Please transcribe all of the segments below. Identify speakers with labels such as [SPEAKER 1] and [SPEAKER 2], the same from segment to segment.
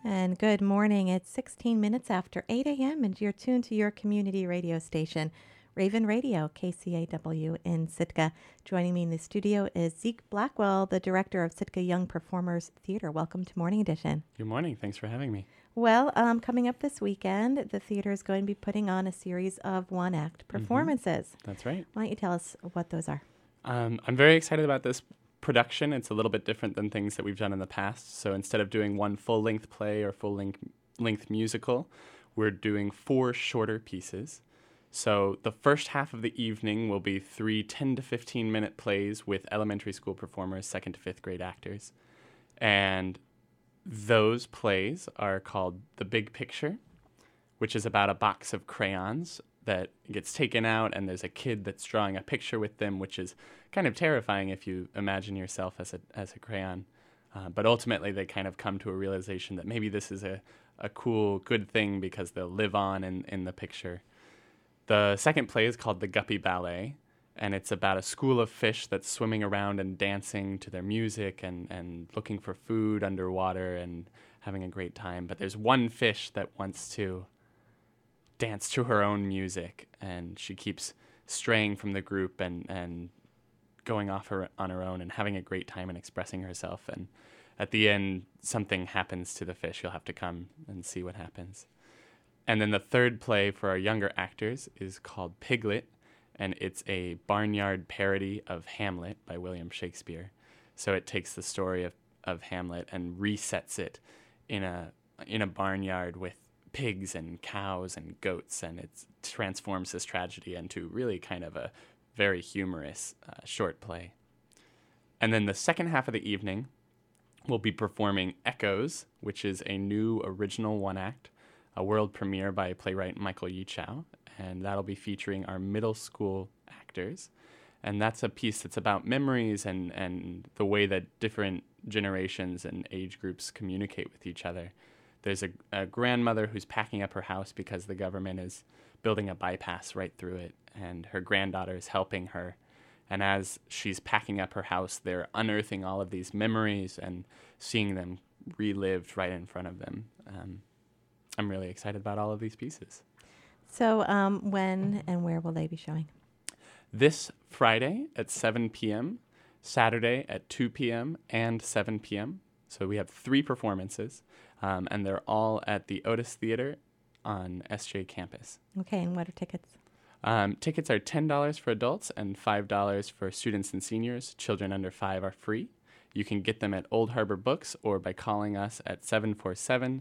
[SPEAKER 1] And good morning. It's 16 minutes after 8 a.m. and you're tuned to your community radio station, Raven Radio, KCAW in Sitka. Joining me in the studio is Zeke Blackwell, the director of Sitka Young Performers Theater. Welcome to Morning Edition.
[SPEAKER 2] Good morning. Thanks for having me.
[SPEAKER 1] Well, coming up this weekend, the theater is going to be putting on a series of one-act performances.
[SPEAKER 2] That's right.
[SPEAKER 1] Why don't you tell us what those are?
[SPEAKER 2] I'm very excited about this production. It's a little bit different than things that we've done in the past. So instead of doing one full-length play or full-length musical, we're doing 4 shorter pieces. So the first half of the evening will be 3 10 to 15-minute plays with elementary school performers, 2nd to 5th grade actors. And those plays are called The Big Picture, which is about a box of crayons that gets taken out, and there's a kid that's drawing a picture with them, which is kind of terrifying if you imagine yourself as a crayon. But ultimately, they kind of come to a realization that maybe this is a cool, good thing because they'll live on in the picture. The second play is called The Guppy Ballet, and it's about a school of fish that's swimming around and dancing to their music and looking for food underwater and having a great time. But there's one fish that wants to dance to her own music, and she keeps straying from the group and going off on her own and having a great time and expressing herself. And at the end, something happens to the fish. You'll have to come and see what happens. And then the third play for our younger actors is called Piglet, and it's a barnyard parody of Hamlet by William Shakespeare. So it takes the story of Hamlet and resets it in a barnyard with pigs and cows and goats, and it transforms this tragedy into really kind of a very humorous short play. And then the second half of the evening, we'll be performing Echoes, which is a new original one-act, a world premiere by playwright Michael Yichow, and that'll be featuring our middle school actors. And that's a piece that's about memories and the way that different generations and age groups communicate with each other. There's a grandmother who's packing up her house because the government is building a bypass right through it, and her granddaughter is helping her. And as she's packing up her house, they're unearthing all of these memories and seeing them relived right in front of them. I'm really excited about all of these pieces.
[SPEAKER 1] So when and where will they be showing?
[SPEAKER 2] This Friday at 7 p.m., Saturday at 2 p.m., and 7 p.m. So we have 3 performances, and they're all at the Otis Theater on SJ campus.
[SPEAKER 1] Okay, and what are tickets?
[SPEAKER 2] Tickets are $10 for adults and $5 for students and seniors. Children under 5 are free. You can get them at Old Harbor Books or by calling us at 747-3085.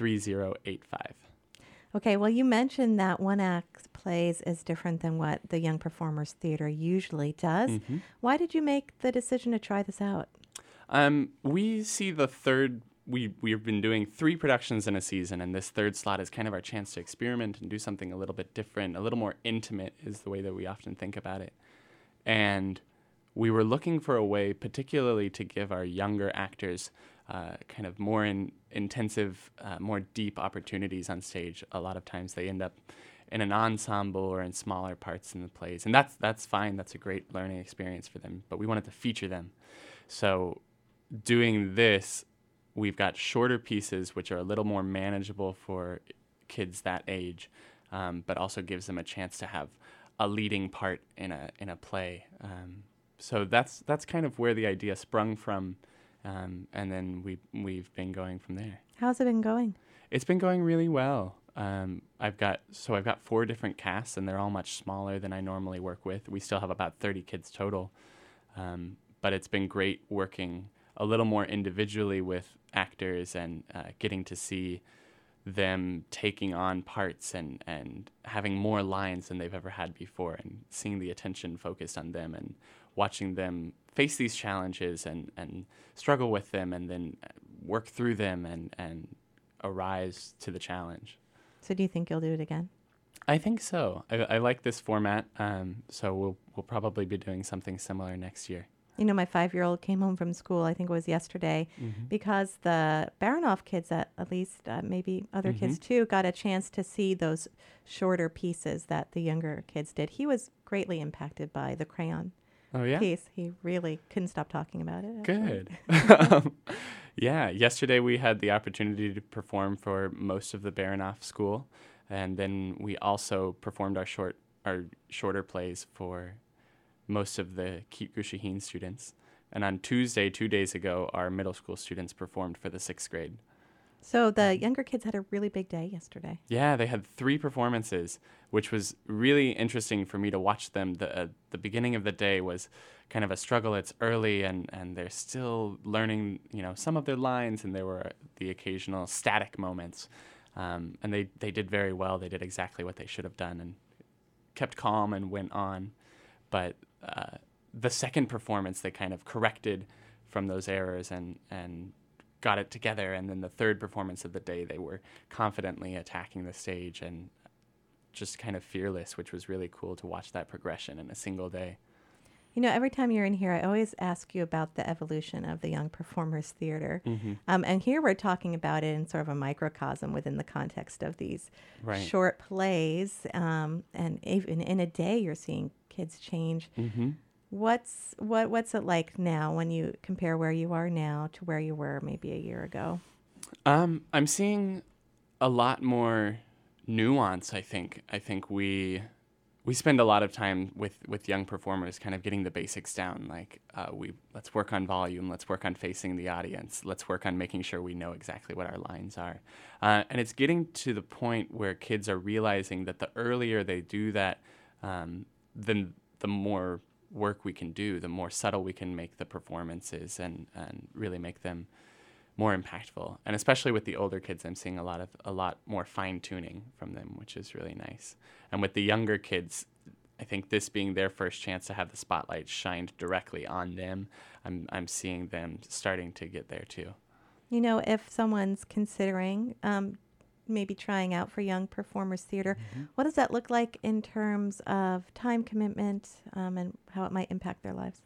[SPEAKER 1] Okay, well, you mentioned that one-act plays is different than what the Young Performers Theater usually does.
[SPEAKER 2] Mm-hmm.
[SPEAKER 1] Why did you make the decision to try this out?
[SPEAKER 2] We see the third. We've been doing 3 productions in a season, and this third slot is kind of our chance to experiment and do something a little bit different, a little more intimate is the way that we often think about it. And we were looking for a way particularly to give our younger actors kind of more intensive, more deep opportunities on stage. A lot of times they end up in an ensemble or in smaller parts in the plays, and that's fine. That's a great learning experience for them, but we wanted to feature them. So doing this, we've got shorter pieces which are a little more manageable for kids that age, but also gives them a chance to have a leading part in a play. So that's kind of where the idea sprung from, and then we've been going from there.
[SPEAKER 1] How's it been going?
[SPEAKER 2] It's been going really well. I've got 4 different casts, and they're all much smaller than I normally work with. We still have about 30 kids total, but it's been great working a little more individually with actors and getting to see them taking on parts and having more lines than they've ever had before, and seeing the attention focused on them and watching them face these challenges and struggle with them and then work through them and arise to the challenge.
[SPEAKER 1] So do you think you'll do it again?
[SPEAKER 2] I think so. I like this format, so we'll probably be doing something similar next year.
[SPEAKER 1] You know, my 5-year-old came home from school, I think it was yesterday, because the Baranoff kids, at least maybe other kids too, got a chance to see those shorter pieces that the younger kids did. He was greatly impacted by the crayon
[SPEAKER 2] Oh, yeah?
[SPEAKER 1] piece. He really couldn't stop talking about it. Actually.
[SPEAKER 2] Good. Yeah, yesterday we had the opportunity to perform for most of the Baranoff School, and then we also performed our shorter plays for most of the Keet Gushaheen students. And on Tuesday, 2 days ago, our middle school students performed for the 6th grade.
[SPEAKER 1] So the younger kids had a really big day yesterday.
[SPEAKER 2] Yeah, they had 3 performances, which was really interesting for me to watch them. The beginning of the day was kind of a struggle. It's early, and they're still learning, some of their lines, and there were the occasional static moments. And they did very well. They did exactly what they should have done and kept calm and went on. But the second performance, they kind of corrected from those errors and got it together. And then the third performance of the day, they were confidently attacking the stage and just kind of fearless, which was really cool to watch that progression in a single day.
[SPEAKER 1] Every time you're in here, I always ask you about the evolution of the Young Performers Theater.
[SPEAKER 2] Mm-hmm.
[SPEAKER 1] And here we're talking about it in sort of a microcosm within the context of these short plays. And even in a day, you're seeing kids change.
[SPEAKER 2] Mm-hmm.
[SPEAKER 1] What's it like now when you compare where you are now to where you were maybe a year ago?
[SPEAKER 2] I'm seeing a lot more nuance, I think. I think we spend a lot of time with young performers kind of getting the basics down. Like, let's work on volume, let's work on facing the audience, let's work on making sure we know exactly what our lines are. And it's getting to the point where kids are realizing that the earlier they do that, then the more work we can do, the more subtle we can make the performances and really make them more impactful. And especially with the older kids, I'm seeing a lot more fine tuning from them, which is really nice. And with the younger kids, I think this being their first chance to have the spotlight shined directly on them, I'm seeing them starting to get there too.
[SPEAKER 1] If someone's considering maybe trying out for Young Performers Theater, what does that look like in terms of time commitment and how it might impact their lives?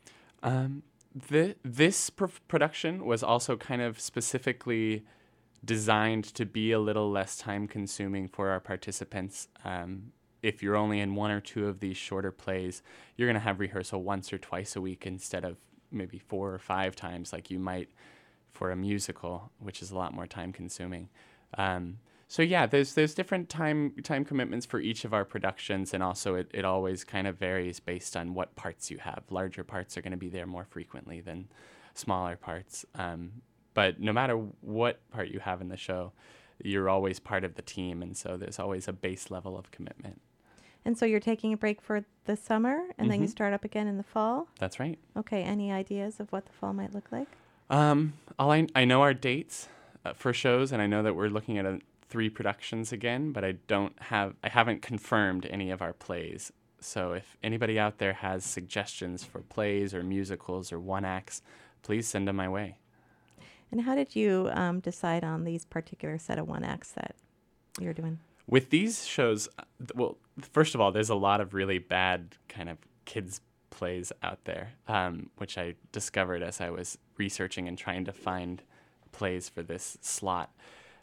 [SPEAKER 2] This production was also kind of specifically designed to be a little less time consuming for our participants. If you're only in 1 or 2 of these shorter plays, you're going to have rehearsal once or twice a week instead of maybe 4 or 5 times like you might for a musical, which is a lot more time consuming. So yeah, there's different time commitments for each of our productions, and also it always kind of varies based on what parts you have. Larger parts are going to be there more frequently than smaller parts. But no matter what part you have in the show, you're always part of the team, and so there's always a base level of commitment.
[SPEAKER 1] And so you're taking a break for the summer, and then you start up again in the fall?
[SPEAKER 2] That's right.
[SPEAKER 1] Okay, any ideas of what the fall might look like?
[SPEAKER 2] I know our dates for shows, and I know that we're looking at 3 productions again, but I haven't confirmed any of our plays. So if anybody out there has suggestions for plays or musicals or one-acts, please send them my way.
[SPEAKER 1] And how did you decide on these particular set of one-acts that you're doing?
[SPEAKER 2] With these shows, well, first of all, there's a lot of really bad kind of kids plays out there, which I discovered as I was researching and trying to find plays for this slot.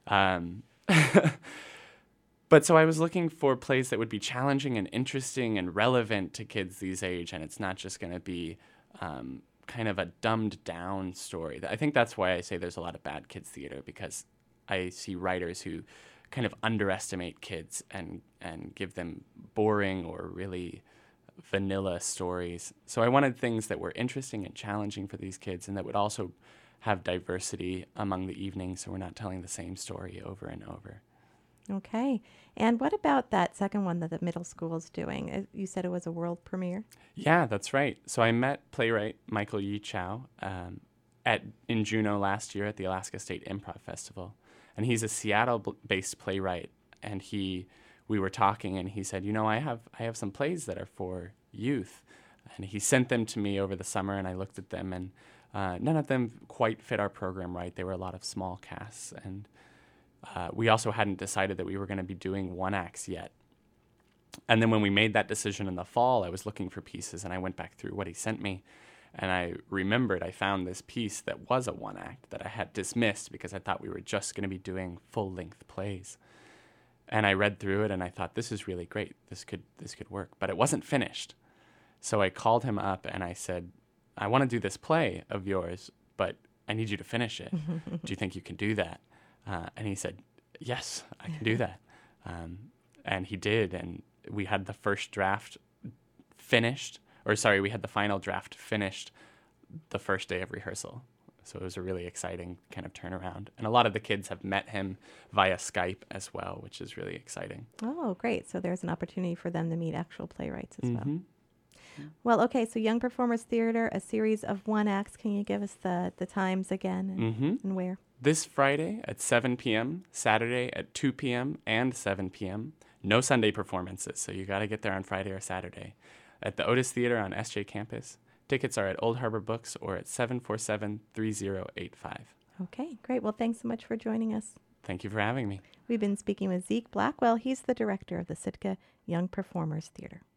[SPEAKER 2] But so I was looking for plays that would be challenging and interesting and relevant to kids these age, and it's not just going to be kind of a dumbed down story. I think that's why I say there's a lot of bad kids theater, because I see writers who kind of underestimate kids and give them boring or really vanilla stories. So I wanted things that were interesting and challenging for these kids, and that would also have diversity among the evenings, so we're not telling the same story over and over.
[SPEAKER 1] Okay. And what about that second one that the middle school is doing? You said it was a world premiere?
[SPEAKER 2] Yeah, that's right. So I met playwright Michael Yi Chow in Juneau last year at the Alaska State Improv Festival. And he's a Seattle-based playwright. And we were talking, and he said, I have some plays that are for youth. And he sent them to me over the summer, and I looked at them, and none of them quite fit our program right. They were a lot of small casts, and we also hadn't decided that we were going to be doing one-acts yet. And then when we made that decision in the fall, I was looking for pieces, and I went back through what he sent me, and I remembered I found this piece that was a one-act that I had dismissed because I thought we were just going to be doing full-length plays. And I read through it, and I thought, this is really great. This could work. But it wasn't finished. So I called him up and I said, I want to do this play of yours, but I need you to finish it. Do you think you can do that? And he said, yes, I can do that. And he did. And we had the first draft finished, we had the final draft finished the first day of rehearsal. So it was a really exciting kind of turnaround. And a lot of the kids have met him via Skype as well, which is really exciting.
[SPEAKER 1] Oh, great. So there's an opportunity for them to meet actual playwrights as well.
[SPEAKER 2] Mm-hmm.
[SPEAKER 1] Well, okay, so Young Performers Theater, a series of one acts. Can you give us the times again and where?
[SPEAKER 2] This Friday at 7 p.m., Saturday at 2 p.m. and 7 p.m. No Sunday performances, so you got to get there on Friday or Saturday. At the Otis Theater on SJ Campus. Tickets are at Old Harbor Books or at 747-3085.
[SPEAKER 1] Okay, great. Well, thanks so much for joining us.
[SPEAKER 2] Thank you for having me.
[SPEAKER 1] We've been speaking with Zeke Blackwell. He's the director of the Sitka Young Performers Theater.